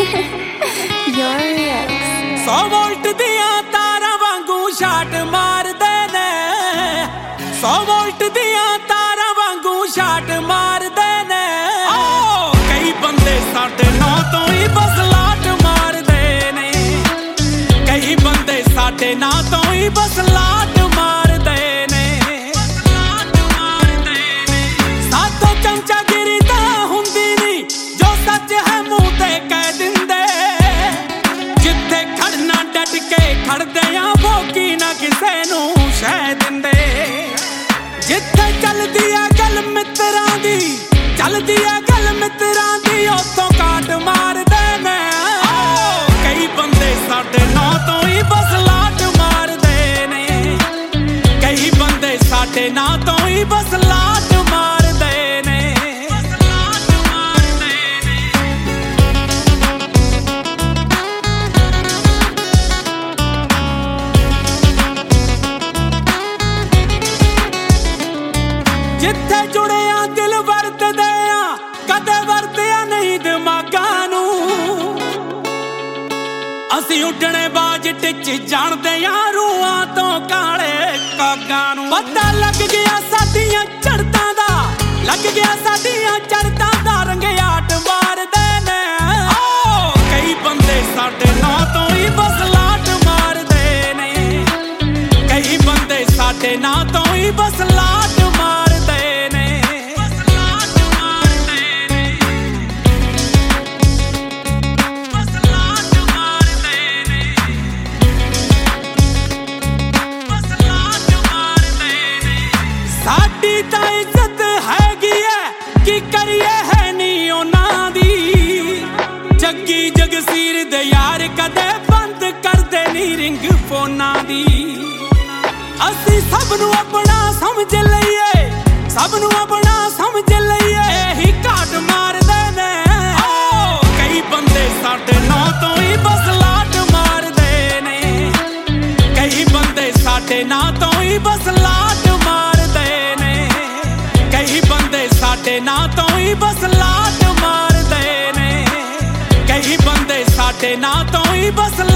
Your ex 100 wallet ਦੀਆਂ ਤਾਰਾਂ ਵਾਂਗੂ ਸ਼ਾਟ ਮਾਰਦੇ ਨੇ 100 ਵੋਲਟ ਦੀਆਂ ਤਾਰਾਂ ਵਾਂਗੂ ਸ਼ਾਟ ਮਾਰਦੇ ਨੇ ਕਈ ਬੰਦੇ ਸਾਡੇ ਨਾਂ ਤੋਂ ਹੀ ਬਸ ਲਾਟ ਮਾਰਦੇ ਨੇ ਕਈ ਬੰਦੇ ਸਾਡੇ ਨਾਂ ਤੋਂ ਹੀ ਬਸ ਲਾਟ ਮਾਰਦੇ ਨੇ ਸਾਤੋਂ ਚਮਚਾਗਿਰੀ ਤਾਂ ਹੁੰਦੀ ਨਹੀਂ ਜੋ ਸੱਚ ਹੈ ਮੂੰਹ ਤੇ ਕਹਿ ਦਿੰਦੇ ਜਿੱਥੇ ਖੜਨਾ ਡਟ ਕੇ ਖੜਦੇ ਆਂ ਭੋਗੀ ਨਾ ਕਿਸੇ ਨੂੰ ਸ਼ਹਿ ਦਿੰਦੇ ਜਿੱਥੇ ਚੱਲਦੀ ਆ ਗੱਲ ਮਿੱਤਰਾਂ ਦੀ ਚੱਲਦੀ ਆ ਗੱਲ ਮਿੱਤਰਾਂ ਦੀ ਉੱਥੋਂ ਕਾਟ ਮਾਰਦੇ ਨੇ ਕਈ ਬੰਦੇ ਸਾਡੇ ਨਾਂ ਤੋਂ ਹੀ ਬਸ ਲਾਟ ਮਾਰਦੇ ਨੇ ਕਈ ਬੰਦੇ ਸਾਡੇ ਨਾਂ ਤੋਂ ਹੀ ਬਸ ਲਾਟ ਮਾਰਦੇ ਨੇ ਜਿੱਥੇ ਜੁੜਿਆ ਦਿਲ ਵਰਤਦੇ ਆ ਕਦੇ ਵਰਤਿਆ ਨਹੀਂ ਦਿਮਾਗਾਂ ਨੂੰ ਅਸੀਂ ਉੱਡਣੇ ਬਾਜ ਟਿੱਚ ਜਾਣਦੇ ਆ ਰੂਹਾਂ ਤੋਂ ਕਾਲੇ ਕਾਗਾਂ ਨੂੰ ਪਤਾ ਲੱਗ ਗਿਆ ਸਾਡੀਆਂ ਚੜ੍ਹਤਾਂ ਦਾ ਲੱਗ ਗਿਆ ਸਾਡੀਆਂ ਚੜ੍ਹਤਾਂ ਦਾ ਰੰਗਿਆਟ ਮਾਰਦੇ ਨੇ ਕਈ ਬੰਦੇ ਸਾਡੇ ਨਾਂ ਤੋਂ ਹੀ ਬਸ ਲਾਟ ਮਾਰਦੇ ਨੇ ਕਈ ਬੰਦੇ ਸਾਡੇ ਨਾਂ ਤੋਂ ਹੀ ਬਸ ਲਾਟ ਮਾਰਦੇ ਨੇ ਸਾਡੀ ਤਾਂ ਇੱਜ਼ਤ ਹੈਗੀ ਐ ਕੀ ਕਰੀਏ ਹੈ ਨੀ ਉਹਨਾਂ ਦੀ ਜੱਗੀ ਜਗਸੀਰ ਦੇ ਯਾਰ ਕਦੇ ਬੰਦ ਕਰਦੇ ਨੀ ਰਿੰਗ ਫੋਨਾਂ ਦੀ ਅਸੀਂ ਸਭ ਨੂੰ ਆਪਣਾ ਸਮਝ ਲਈਏ ਸਭ ਨੂੰ ਆਪਣਾ ਸਮਝ ਲਈਏ ਇਹੀ ਘਾਟ ਮਾਰਦੇ ਨੇ ਕਈ ਬੰਦੇ ਸਾਡੇ ਨਾਂ ਤੋਂ ਹੀ ਬਸ ਲਾਟ ਮਾਰਦੇ ਨੇ ਕਈ ਬੰਦੇ ਸਾਡੇ ਨਾਂ ਤੋਂ ਹੀ ਬਸ ਲਾਟ ਮਾਰਦੇ ਨੇ ਕਈ ਬੰਦੇ ਸਾਡੇ ਨਾਂ ਤੋਂ ਹੀ ਬਸ ਲਾਟ ਮਾਰਦੇ ਨੇ ਕਈ ਬੰਦੇ ਸਾਡੇ ਨਾਂ ਤੋਂ ਹੀ ਬਸ